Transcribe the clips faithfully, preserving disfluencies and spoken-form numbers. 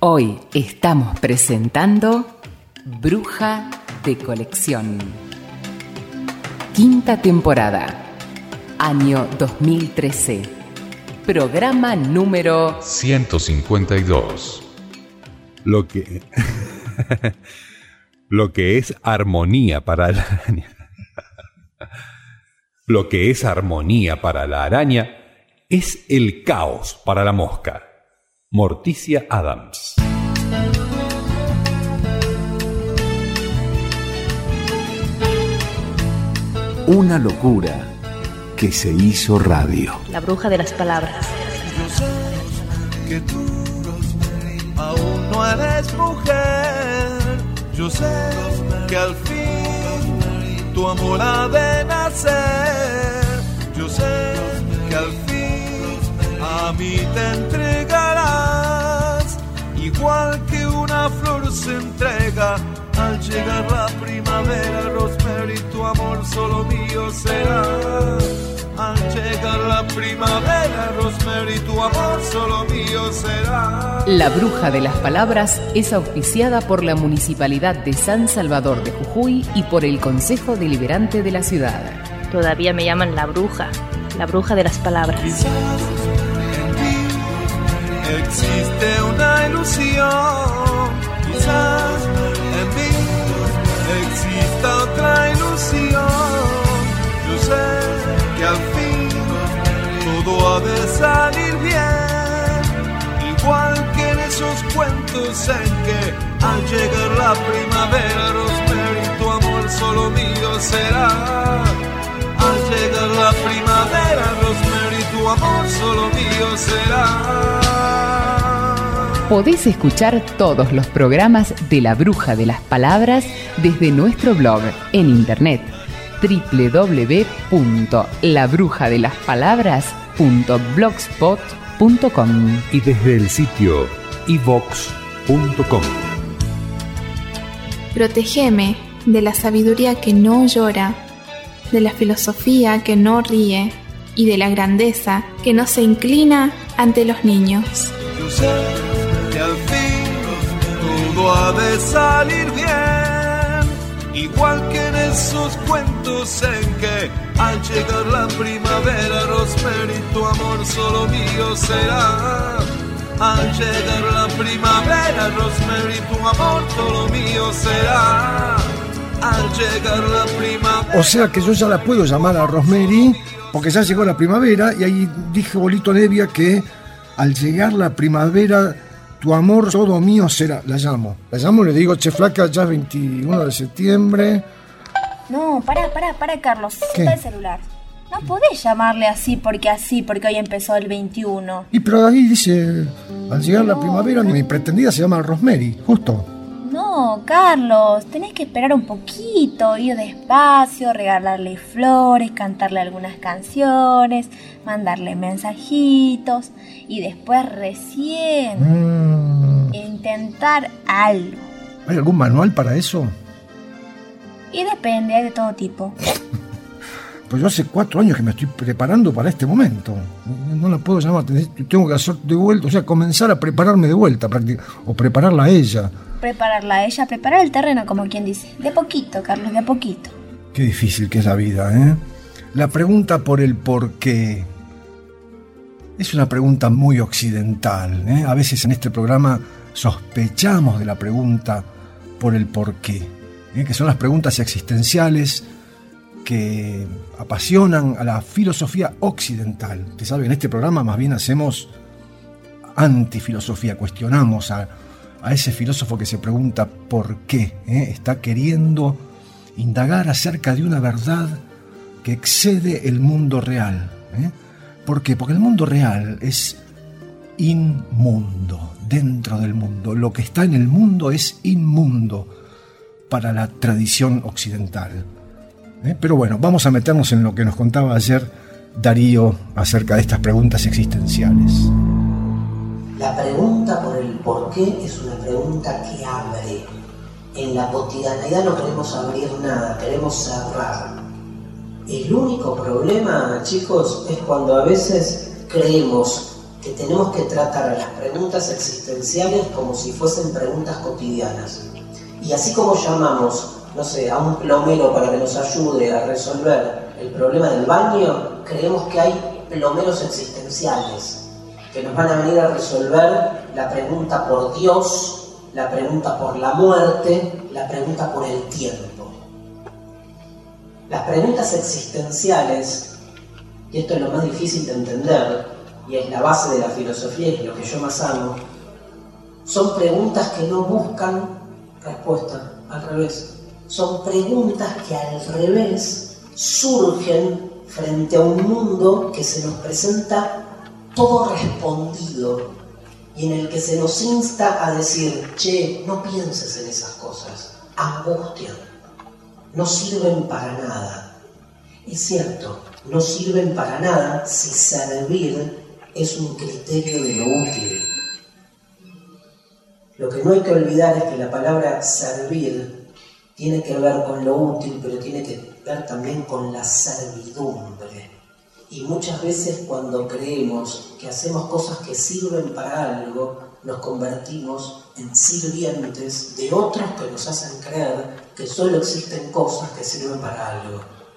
Hoy estamos presentando Bruja de Colección. Quinta temporada, año dos mil trece. Programa número ciento cincuenta y dos. Lo que... Lo que es armonía para la araña. Lo que es armonía para la araña es el caos para la mosca. Morticia Adams. Una locura que se hizo radio. La bruja de las palabras. Yo sé que tú aún no eres mujer. Yo sé que al fin tu amor ha de nacer. Yo sé que al fin a mí te entregarás, igual que una flor se entrega al llegar la primavera. Rosemary, tu amor solo mío será. Al llegar la primavera, Rosemary, tu amor solo mío será. La Bruja de las Palabras es auspiciada por la Municipalidad de San Salvador de Jujuy y por el Consejo Deliberante de la ciudad. Todavía me llaman la bruja, la bruja de las palabras. Quizás en ti existe una ilusión, quizás en mí exista otra ilusión. Yo sé que al fin todo ha de salir bien, igual que en esos cuentos en que al llegar la primavera, Rosemary, tu amor solo mío será. Al llegar la primavera, Rosemary, tu amor solo mío será. Podés escuchar todos los programas de La Bruja de las Palabras desde nuestro blog en internet doble u doble u doble u punto la bruja de las palabras punto blogspot punto com Y desde el sitio i vox punto com. Protégeme de la sabiduría que no llora, de la filosofía que no ríe y de la grandeza que no se inclina ante los niños. Yo sé que al fin todo ha de salir bien, igual que en esos cuentos en que al llegar la primavera, Rosemary, tu amor solo mío será. Al llegar la primavera, Rosemary, tu amor solo mío será. Al llegar la primavera. O sea que yo ya la puedo llamar a Rosemary porque ya llegó la primavera, y ahí dije Bolito Nevia que al llegar la primavera tu amor todo mío será. La llamo, la llamo y le digo: che flaca, ya es veintiuno de septiembre. No, pará, pará, pará, Carlos, ¿Qué? saca el celular. No podés llamarle así porque así, porque hoy empezó el veintiuno. Y pero ahí dice, al llegar la No, primavera, no. mi pretendida se llama Rosemary, justo. No, Carlos, tenés que esperar un poquito, ir despacio, regalarle flores, cantarle algunas canciones, mandarle mensajitos y después recién Mm. intentar algo. ¿Hay algún manual para eso? Y depende, hay de todo tipo. Pues yo hace cuatro años que me estoy preparando para este momento. No la puedo llamar, tengo que hacer de vuelta, o sea, comenzar a prepararme de vuelta, o prepararla a ella. Prepararla a ella, preparar el terreno, como quien dice. De poquito, Carlos, de a poquito. Qué difícil que es la vida, ¿eh? La pregunta por el por qué es una pregunta muy occidental, ¿eh? A veces en este programa sospechamos de la pregunta por el por qué, ¿eh? Que son las preguntas existenciales que apasionan a la filosofía occidental. Usted sabe, en este programa más bien hacemos antifilosofía, cuestionamos a, a ese filósofo que se pregunta por qué, ¿eh? Está queriendo indagar acerca de una verdad que excede el mundo real, ¿eh? ¿Por qué? Porque el mundo real es inmundo, dentro del mundo. Lo que está en el mundo es inmundo para la tradición occidental. ¿Eh? Pero bueno, vamos a meternos en lo que nos contaba ayer Darío acerca de estas preguntas existenciales. La pregunta por el por qué es una pregunta que abre. En la cotidianeidad no queremos abrir nada, queremos cerrar. El único problema, chicos, es cuando a veces creemos que tenemos que tratar a las preguntas existenciales como si fuesen preguntas cotidianas. Y así como llamamos, no sé, a un plomero para que nos ayude a resolver el problema del baño, creemos que hay plomeros existenciales que nos van a venir a resolver la pregunta por Dios, la pregunta por la muerte, la pregunta por el tiempo. Las preguntas existenciales, y esto es lo más difícil de entender, y es la base de la filosofía y es lo que yo más amo, son preguntas que no buscan respuesta, al revés. Son preguntas que al revés surgen frente a un mundo que se nos presenta todo respondido y en el que se nos insta a decir, che, no pienses en esas cosas, angustian, no sirven para nada. Es cierto, no sirven para nada si servir es un criterio de lo útil. Lo que no hay que olvidar es que la palabra servir tiene que ver con lo útil, pero tiene que ver también con la servidumbre. Y muchas veces cuando creemos que hacemos cosas que sirven para algo, nos convertimos en sirvientes de otros que nos hacen creer que solo existen cosas que sirven para algo.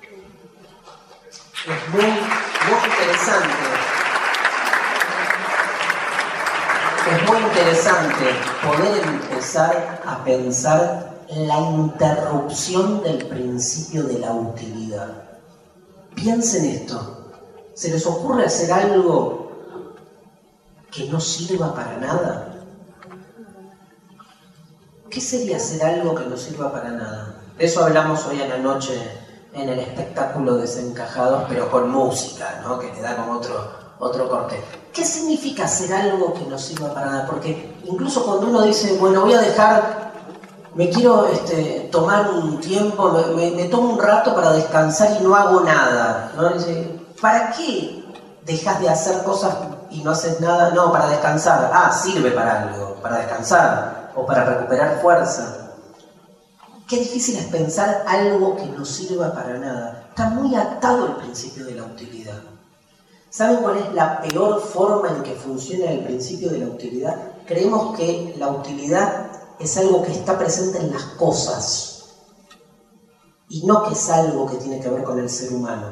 Es muy, muy interesante. Es muy interesante poder empezar a pensar la interrupción del principio de la utilidad. Piensen esto. ¿Se les ocurre hacer algo que no sirva para nada? ¿Qué sería hacer algo que no sirva para nada? De eso hablamos hoy a la noche en el espectáculo Desencajados, pero con música, ¿no? Que le da como otro, otro corte. ¿Qué significa hacer algo que no sirva para nada? Porque incluso cuando uno dice, bueno, voy a dejar, me quiero este, tomar un tiempo, me, me, me tomo un rato para descansar y no hago nada, ¿no? Dice, ¿para qué dejas de hacer cosas y no haces nada? No, para descansar. Ah, sirve para algo, para descansar o para recuperar fuerza. Qué difícil es pensar algo que no sirva para nada. Está muy atado el principio de la utilidad. ¿Saben cuál es la peor forma en que funciona el principio de la utilidad? Creemos que la utilidad es algo que está presente en las cosas y no que es algo que tiene que ver con el ser humano.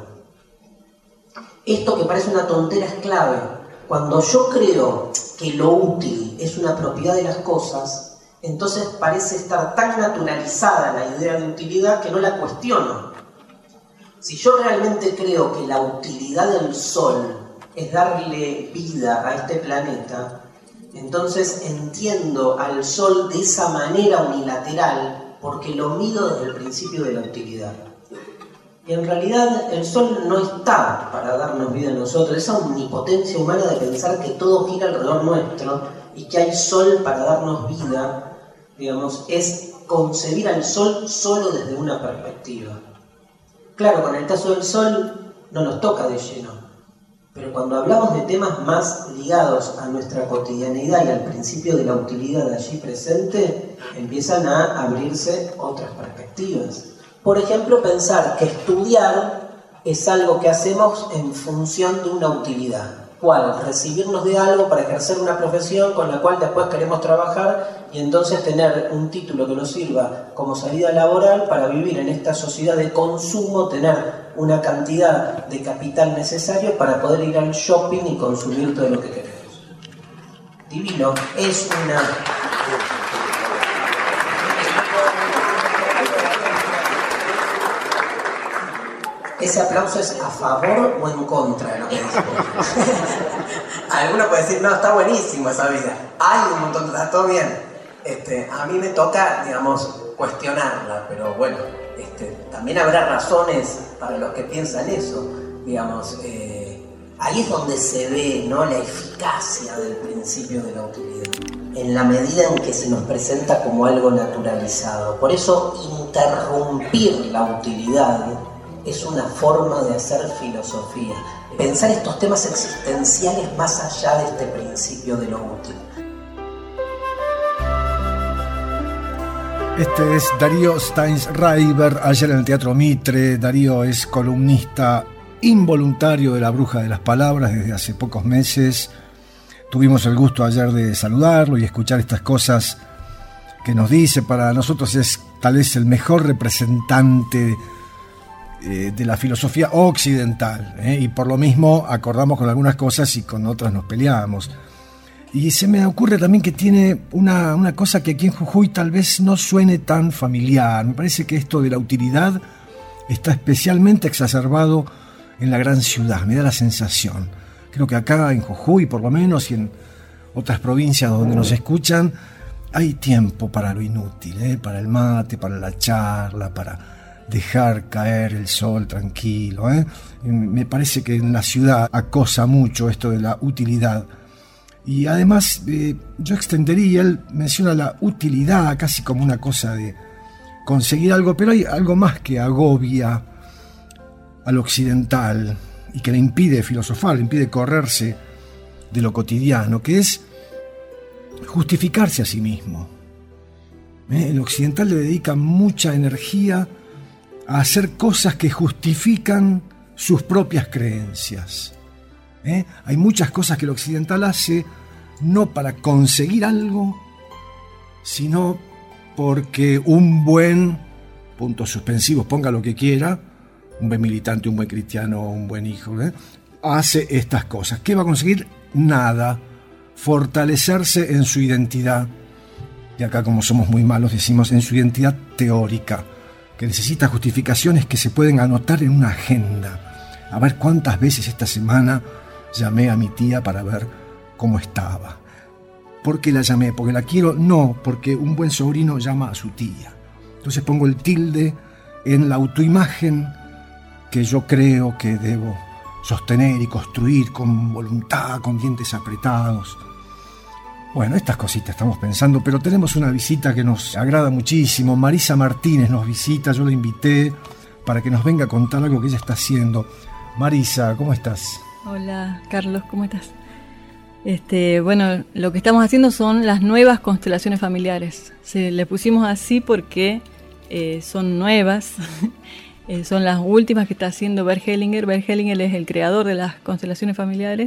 Esto que parece una tontera es clave. Cuando yo creo que lo útil es una propiedad de las cosas, entonces parece estar tan naturalizada la idea de utilidad que no la cuestiono. Si yo realmente creo que la utilidad del Sol es darle vida a este planeta, entonces entiendo al Sol de esa manera unilateral porque lo mido desde el principio de la utilidad. Y en realidad el Sol no está para darnos vida a nosotros, esa omnipotencia humana de pensar que todo gira alrededor nuestro y que hay Sol para darnos vida, digamos, es concebir al Sol solo desde una perspectiva. Claro, con el caso del Sol no nos toca de lleno, pero cuando hablamos de temas más ligados a nuestra cotidianidad y al principio de la utilidad allí presente, empiezan a abrirse otras perspectivas. Por ejemplo, pensar que estudiar es algo que hacemos en función de una utilidad. ¿Cuál? Recibirnos de algo para ejercer una profesión con la cual después queremos trabajar y entonces tener un título que nos sirva como salida laboral para vivir en esta sociedad de consumo, tener una cantidad de capital necesario para poder ir al shopping y consumir todo lo que queremos. Divino, es una... ¿Ese aplauso es a favor o en contra de lo que dice? Alguno puede decir, no, está buenísimo esa vida. Hay un montón, está todo bien. Este, a mí me toca, digamos, cuestionarla, pero bueno, este, también habrá razones para los que piensan eso. Digamos, eh, ahí es donde se ve, ¿no?, la eficacia del principio de la utilidad, en la medida en que se nos presenta como algo naturalizado. Por eso, interrumpir la utilidad es una forma de hacer filosofía, pensar estos temas existenciales más allá de este principio de lo útil. Este es Darío Steinsreiber, ayer en el Teatro Mitre. Darío es columnista involuntario de La Bruja de las Palabras desde hace pocos meses tuvimos el gusto ayer de saludarlo y escuchar estas cosas que nos dice. Para nosotros es tal vez el mejor representante eh, de la filosofía occidental, ¿eh? Y por lo mismo acordamos con algunas cosas y con otras nos peleamos. Y se me ocurre también que tiene una, una cosa que aquí en Jujuy tal vez no suene tan familiar. Me parece que esto de la utilidad está especialmente exacerbado en la gran ciudad, me da la sensación. Creo que acá en Jujuy, por lo menos, y en otras provincias donde nos escuchan, hay tiempo para lo inútil, ¿eh? Para el mate, para la charla, para dejar caer el sol tranquilo, ¿eh? Me parece que en la ciudad acosa mucho esto de la utilidad. Y además, eh, yo extendería, él menciona la utilidad casi como una cosa de conseguir algo, pero hay algo más que agobia al occidental y que le impide filosofar, le impide correrse de lo cotidiano, que es justificarse a sí mismo. ¿Eh? El occidental le dedica mucha energía a hacer cosas que justifican sus propias creencias. ¿Eh? Hay muchas cosas que el occidental hace no para conseguir algo, sino porque un buen, puntos suspensivos, ponga lo que quiera, un buen militante, un buen cristiano, un buen hijo, ¿eh? hace estas cosas. ¿Qué va a conseguir? Nada. Fortalecerse en su identidad. Y acá, como somos muy malos, decimos en su identidad teórica, que necesita justificaciones que se pueden anotar en una agenda. A ver cuántas veces esta semana llamé a mi tía para ver cómo estaba. ¿Por qué la llamé? ¿Porque la quiero? No, porque un buen sobrino llama a su tía. Entonces pongo el tilde en la autoimagen que yo creo que debo sostener y construir con voluntad, con dientes apretados. Bueno, estas cositas estamos pensando, pero tenemos una visita que nos agrada muchísimo. Marisa Martínez nos visita, yo la invité para que nos venga a contar algo que ella está haciendo. Marisa, ¿cómo estás? Hola, Carlos, ¿cómo estás? Este, bueno, lo que estamos haciendo son las nuevas constelaciones familiares. Se le pusimos así porque eh, son nuevas, eh, son las últimas que está haciendo Bert Hellinger. Bert Hellinger es el creador de las constelaciones familiares.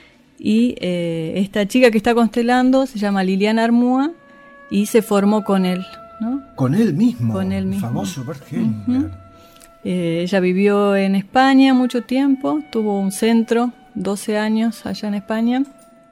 Y eh, esta chica que está constelando se llama Liliana Armúa y se formó con él, ¿no? Con él mismo, con él mismo. El famoso Bert Hellinger. Uh-huh. Eh, ella vivió en España mucho tiempo, tuvo un centro, doce años allá en España,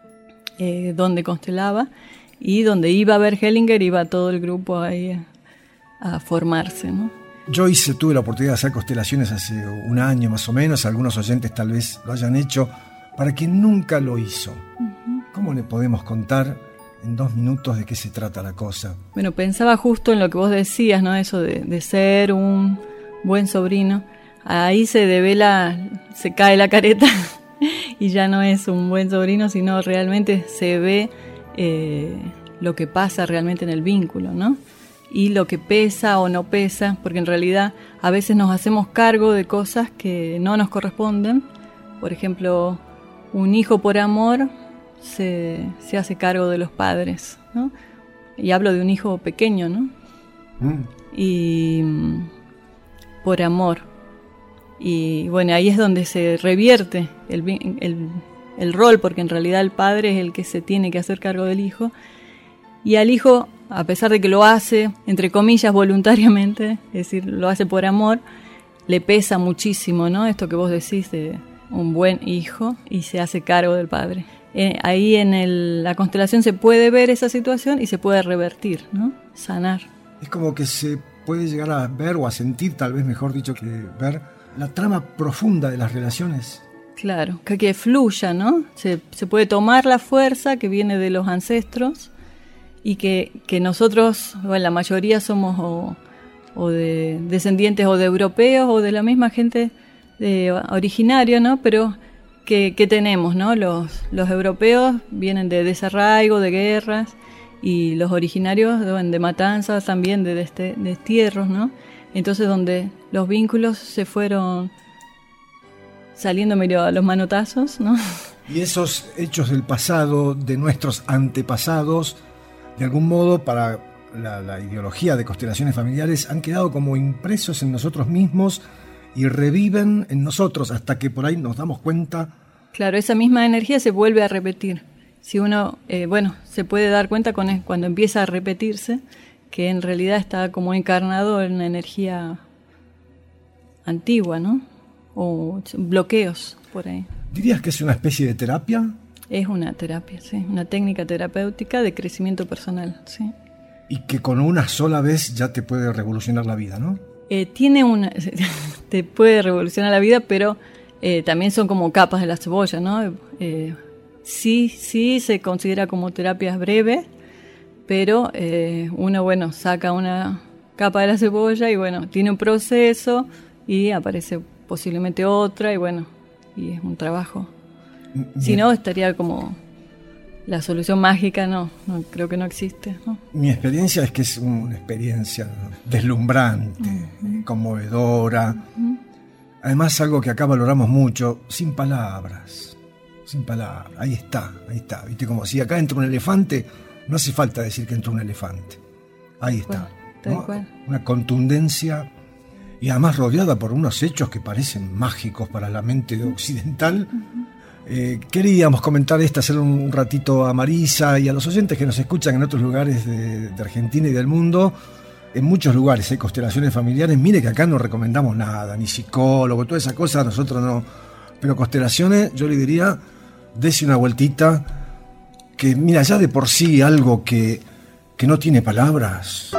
eh, donde constelaba y donde iba a ver Hellinger, iba todo el grupo ahí a, a formarse, ¿no? Yo hice, tuve la oportunidad de hacer constelaciones hace un año más o menos, algunos oyentes tal vez lo hayan hecho. Para quien nunca lo hizo, uh-huh. ¿Cómo le podemos contar en dos minutos de qué se trata la cosa? Bueno, pensaba justo en lo que vos decías, ¿no? Eso de, de ser un buen sobrino. Ahí se devela, se cae la careta y ya no es un buen sobrino, sino realmente se ve eh, lo que pasa realmente en el vínculo, ¿no? Y lo que pesa o no pesa, porque en realidad a veces nos hacemos cargo de cosas que no nos corresponden. Por ejemplo, un hijo por amor se, se hace cargo de los padres, ¿no? Y hablo de un hijo pequeño, ¿no? Mm. Y por amor. Y bueno, ahí es donde se revierte el, el, el rol, porque en realidad el padre es el que se tiene que hacer cargo del hijo. Y al hijo, a pesar de que lo hace, entre comillas, voluntariamente, es decir, lo hace por amor, le pesa muchísimo, ¿no? Esto que vos decís de un buen hijo y se hace cargo del padre. Eh, ahí en el, la constelación se puede ver esa situación y se puede revertir, ¿no? Sanar. Es como que se puede llegar a ver o a sentir, tal vez mejor dicho que ver, la trama profunda de las relaciones. Claro, que, que fluya, ¿no? Se, se puede tomar la fuerza que viene de los ancestros y que, que nosotros, bueno, la mayoría somos o, o de descendientes o de europeos o de la misma gente de, originaria, ¿no? Pero que, que tenemos, ¿no? Los, los europeos vienen de desarraigo, de guerras, y los originarios de, de matanzas también, de, de destierros, ¿no? Entonces donde los vínculos se fueron saliendo medio a los manotazos, ¿no? Y esos hechos del pasado, de nuestros antepasados, de algún modo para la, la ideología de constelaciones familiares, han quedado como impresos en nosotros mismos y reviven en nosotros hasta que por ahí nos damos cuenta. Claro, esa misma energía se vuelve a repetir Si uno, eh, bueno, se puede dar cuenta con, cuando empieza a repetirse que en realidad está como encarnado en una energía antigua, ¿no? O bloqueos por ahí. ¿Dirías que es una especie de terapia? Es una terapia, sí, una técnica terapéutica de crecimiento personal, sí. Y que con una sola vez ya te puede revolucionar la vida, ¿no? Eh, tiene una, te puede revolucionar la vida, pero eh, también son como capas de la cebolla, ¿no? Eh, sí, sí se considera como terapia breve, pero eh, uno, bueno, saca una capa de la cebolla y, bueno, tiene un proceso y aparece posiblemente otra y, bueno, y es un trabajo. Bien. Si no, estaría como la solución mágica, no, no creo que no existe, ¿no? Mi experiencia es que es una experiencia deslumbrante, uh-huh. conmovedora. Uh-huh. Además, algo que acá valoramos mucho, sin palabras, sin palabras. Ahí está, ahí está. ¿Viste? Como si acá entra un elefante, no hace falta decir que entró un elefante. Ahí está. ¿No? Una contundencia y además rodeada por unos hechos que parecen mágicos para la mente occidental. Uh-huh. Eh, queríamos comentar esto, hacer un ratito a Marisa y a los oyentes que nos escuchan en otros lugares de, de Argentina y del mundo. En muchos lugares hay constelaciones familiares. Mire que acá no recomendamos nada, ni psicólogo, toda esa cosa, nosotros no. Pero constelaciones, yo le diría, dése una vueltita, que mira, ya de por sí algo que, que no tiene palabras.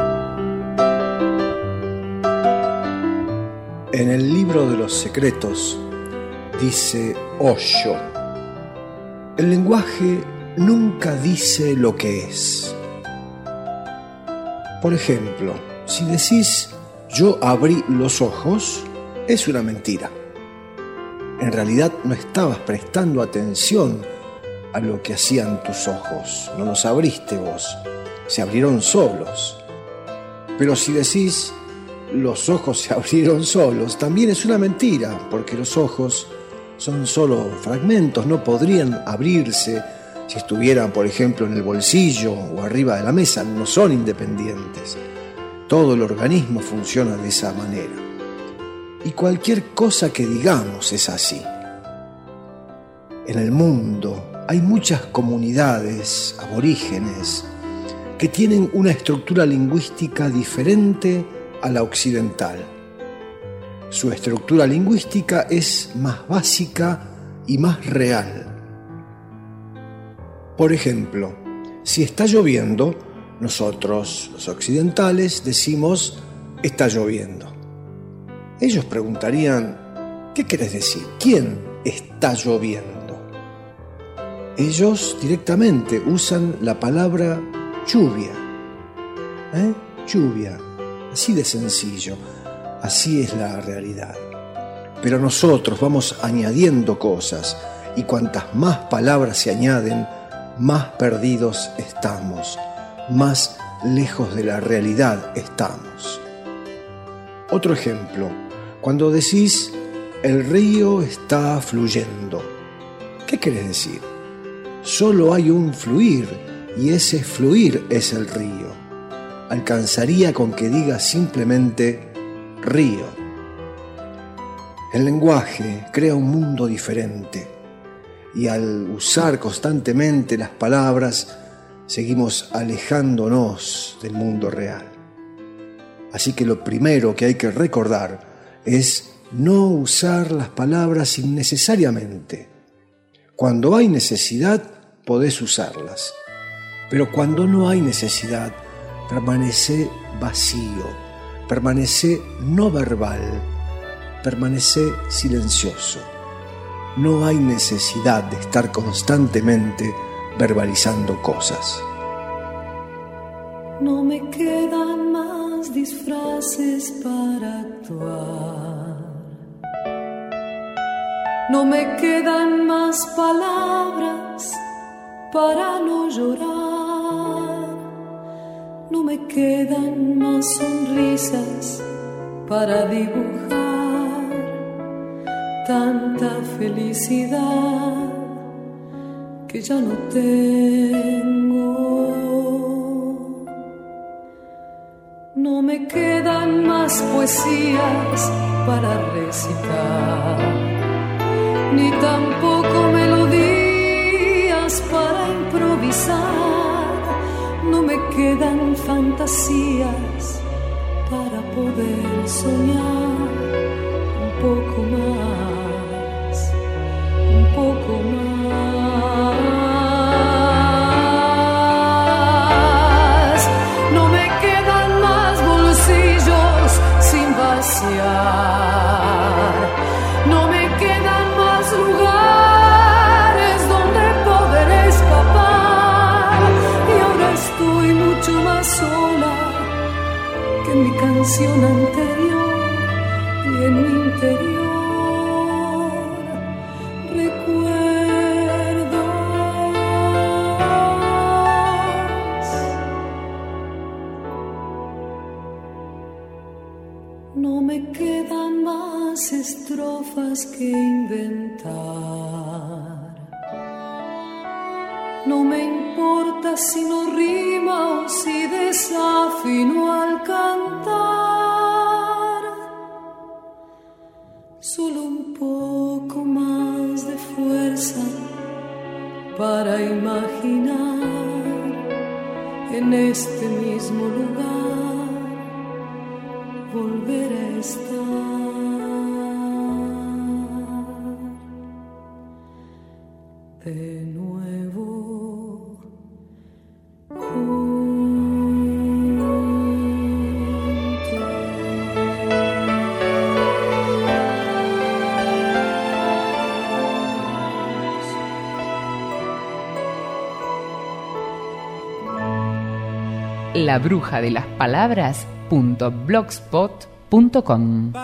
En el libro de los secretos dice Osho: el lenguaje nunca dice lo que es. Por ejemplo, si decís yo abrí los ojos, es una mentira. En realidad no estabas prestando atención a lo que hacían tus ojos, no los abriste vos, se abrieron solos. Pero si decís los ojos se abrieron solos, también es una mentira, porque los ojos son solo fragmentos, no podrían abrirse si estuvieran, por ejemplo, en el bolsillo o arriba de la mesa, no son independientes. Todo el organismo funciona de esa manera. Y cualquier cosa que digamos es así. En el mundo hay muchas comunidades aborígenes que tienen una estructura lingüística diferente a la occidental. Su estructura lingüística es más básica y más real. Por ejemplo, si está lloviendo, nosotros, los occidentales, decimos está lloviendo. Ellos preguntarían, ¿qué querés decir? ¿Quién está lloviendo? Ellos directamente usan la palabra lluvia. ¿Eh? Lluvia. Así de sencillo. Así es la realidad. Pero nosotros vamos añadiendo cosas, y cuantas más palabras se añaden, más perdidos estamos, más lejos de la realidad estamos. Otro ejemplo, cuando decís el río está fluyendo, ¿qué querés decir? Solo hay un fluir, y ese fluir es el río. Alcanzaría con que digas simplemente río. El lenguaje crea un mundo diferente, y al usar constantemente las palabras seguimos alejándonos del mundo real. Así que lo primero que hay que recordar es no usar las palabras innecesariamente. Cuando hay necesidad, podés usarlas, pero cuando no hay necesidad, permanece vacío, permanece no verbal, permanece silencioso. No hay necesidad de estar constantemente verbalizando cosas. No me quedan más disfraces para actuar. No me quedan más palabras para no llorar. No me quedan más sonrisas para dibujar. Tanta felicidad que ya no tengo. No me quedan más poesías para recitar, ni tampoco melodías para improvisar. pensar, no me quedan fantasías para poder soñar un poco más, un poco más. No me quedan más bolsillos sin vaciar, no me quedan más lugares donde poder escapar, y ahora estoy mucho más sola que en mi canción anterior, y en mi interior recuerdos. No me quedan más estrofas que inventar, no me importa si no rima o si desafino al cantar, solo un poco más de fuerza para imaginar en este mismo lugar volver a estar de nuevo. La bruja de las palabras punto blogspot punto com.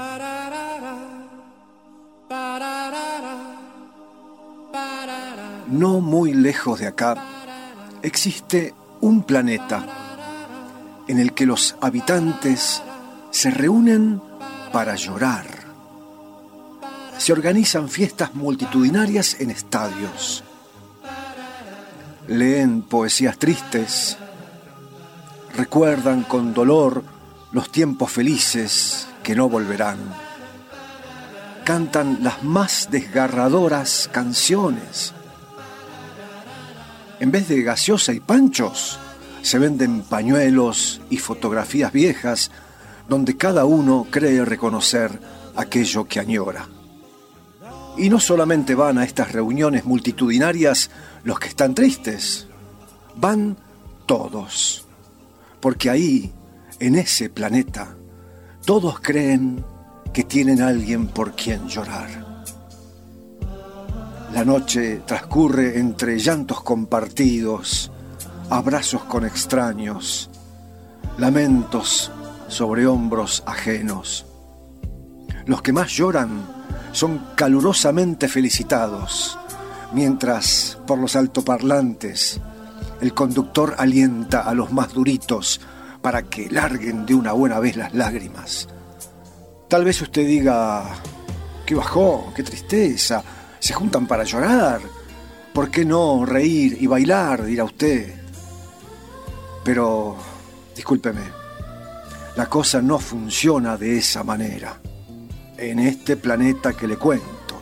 No muy lejos de acá existe un planeta en el que los habitantes se reúnen para llorar. Se organizan fiestas multitudinarias en estadios. Leen poesías tristes. Recuerdan con dolor los tiempos felices que no volverán. Cantan las más desgarradoras canciones. En vez de gaseosa y panchos, se venden pañuelos y fotografías viejas donde cada uno cree reconocer aquello que añora. Y no solamente van a estas reuniones multitudinarias los que están tristes, van todos. Porque ahí, en ese planeta, todos creen que tienen a alguien por quien llorar. La noche transcurre entre llantos compartidos, abrazos con extraños, lamentos sobre hombros ajenos. Los que más lloran son calurosamente felicitados, mientras por los altoparlantes el conductor alienta a los más duritos para que larguen de una buena vez las lágrimas. Tal vez usted diga, qué bajón, qué tristeza, se juntan para llorar, ¿por qué no reír y bailar?, dirá usted. Pero, discúlpeme, la cosa no funciona de esa manera, en este planeta que le cuento.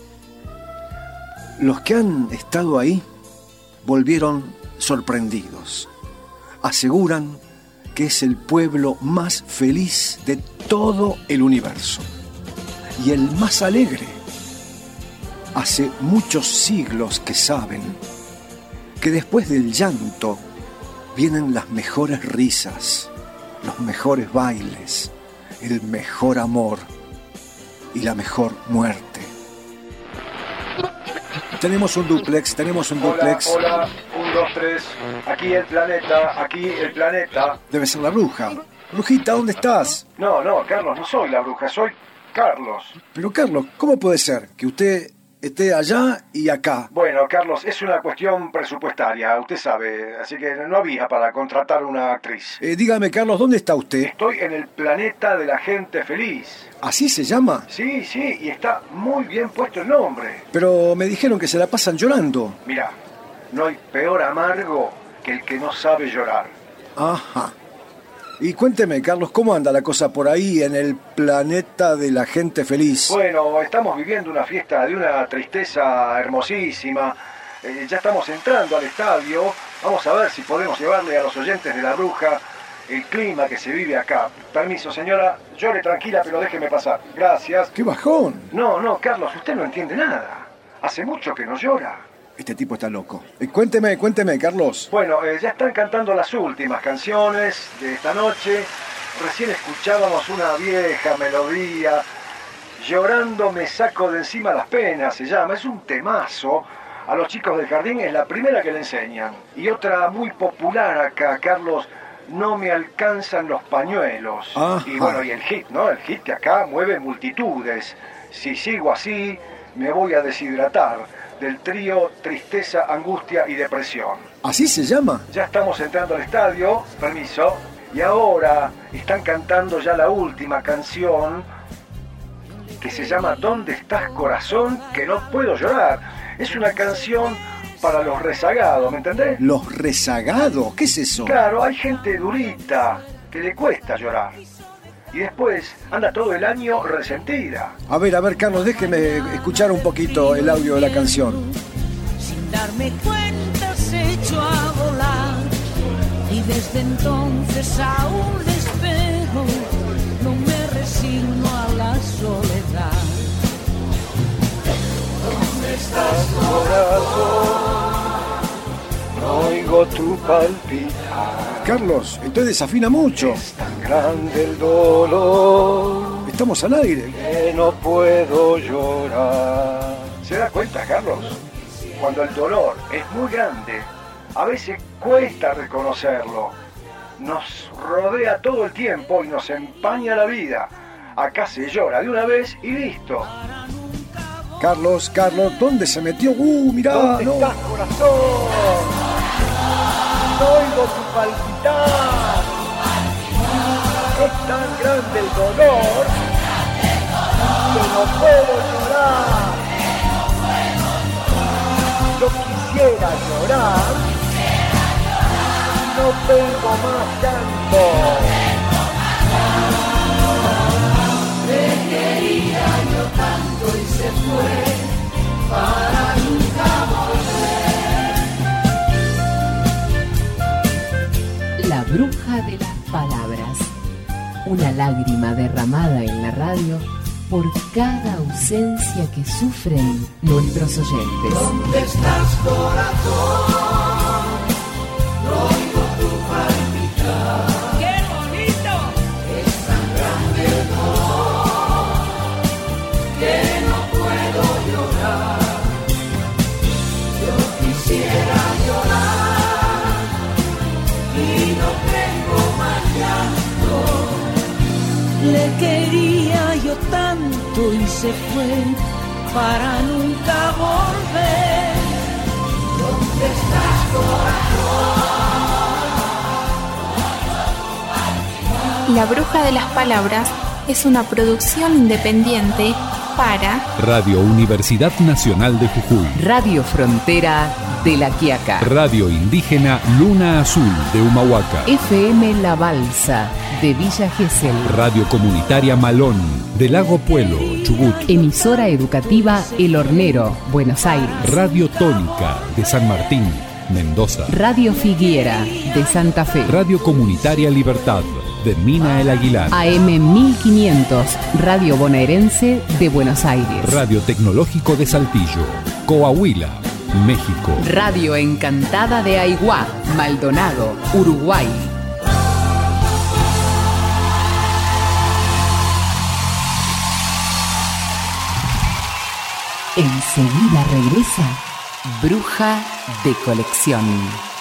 Los que han estado ahí volvieron sorprendidos. Aseguran que es el pueblo más feliz de todo el universo y el más alegre. Hace muchos siglos que saben que después del llanto vienen las mejores risas, los mejores bailes, el mejor amor y la mejor muerte. Tenemos un duplex, tenemos un duplex. Hola, hola, un, dos, tres. Aquí el planeta, aquí el planeta. Debe ser la bruja. Brujita, ¿dónde estás? No, no, Carlos, no soy la bruja, soy Carlos. Pero Carlos, ¿cómo puede ser que usted esté allá y acá? Bueno, Carlos, es una cuestión presupuestaria, usted sabe, así que no había para contratar una actriz. Eh, dígame, Carlos, ¿dónde está usted? Estoy en el planeta de la gente feliz. ¿Así se llama? Sí, sí, y está muy bien puesto el nombre. Pero me dijeron que se la pasan llorando. Mirá, no hay peor amargo que el que no sabe llorar. Ajá. Y cuénteme, Carlos, ¿cómo anda la cosa por ahí en el planeta de la gente feliz? Bueno, estamos viviendo una fiesta de una tristeza hermosísima. Eh, ya estamos entrando al estadio Vamos a ver si podemos llevarle a los oyentes de La Bruja el clima que se vive acá. Permiso, señora, llore tranquila, pero déjeme pasar. Gracias. ¡Qué bajón! No, no, Carlos, usted no entiende nada. Hace mucho que no llora. Este tipo está loco. Eh, cuénteme, cuénteme, Carlos. Bueno, eh, ya están cantando las últimas canciones de esta noche. Recién escuchábamos una vieja melodía. Llorando me saco de encima las penas, se llama. Es un temazo. A los chicos del jardín es la primera que le enseñan. Y otra muy popular acá, Carlos, no me alcanzan los pañuelos. Ajá. Y bueno, y el hit, ¿no? El hit que acá mueve multitudes. Si sigo así, me voy a deshidratar. Del trío Tristeza, Angustia y Depresión. ¿Así se llama? Ya estamos entrando al estadio, permiso, y ahora están cantando ya la última canción que se llama ¿Dónde estás, corazón? Que no puedo llorar. Es una canción para los rezagados, ¿me entendés? ¿Los rezagados? ¿Qué es eso? Claro, hay gente durita que le cuesta llorar. Y después anda todo el año resentida. A ver, a ver, Carlos, déjeme escuchar un poquito el audio de la canción. Sin darme cuenta se echó a volar y desde entonces aún le espero, no me resigno a la soledad. ¿Dónde estás, corazón? No oigo tu palpitar. Carlos, entonces desafina mucho. Es tan grande el dolor. Estamos al aire. Que no puedo llorar. ¿Se da cuenta, Carlos? Cuando el dolor es muy grande, a veces cuesta reconocerlo. Nos rodea todo el tiempo y nos empaña la vida. Acá se llora de una vez y listo. Carlos, Carlos, ¿dónde se metió? ¡Uh, mirá! ¿Dónde no. estás, corazón? No oigo tu palpitar. Es tan grande el dolor que no puedo llorar. Yo quisiera llorar, no tengo más llanto. Te quería yo tanto y se fue para nunca volver. La bruja de las palabras. Una lágrima derramada en la radio por cada ausencia que sufren nuestros oyentes. ¿Dónde estás, corazón? No oigo tu palpitar. ¡Qué bonito! Es tan grande el dolor que no puedo llorar. Yo quisiera llorar y no tengo más llanto. Le quería yo tanto y se fue para nunca volver. ¿Dónde estás, corazón? La Bruja de las Palabras es una producción independiente para Radio Universidad Nacional de Jujuy, Radio Frontera de La Quiaca, Radio Indígena Luna Azul de Humahuaca, F M La Balsa de Villa Gesell, Radio Comunitaria Malón de Lago Puelo, Chubut, Emisora Educativa El Hornero, Buenos Aires, Radio Tónica de San Martín, Mendoza, Radio Figuera de Santa Fe, Radio Comunitaria Libertad de Mina El Aguilar, A M mil quinientos, Radio Bonaerense de Buenos Aires, Radio Tecnológico de Saltillo, Coahuila, México, Radio Encantada de Aiguá, Maldonado, Uruguay. Enseguida regresa Bruja de Colección.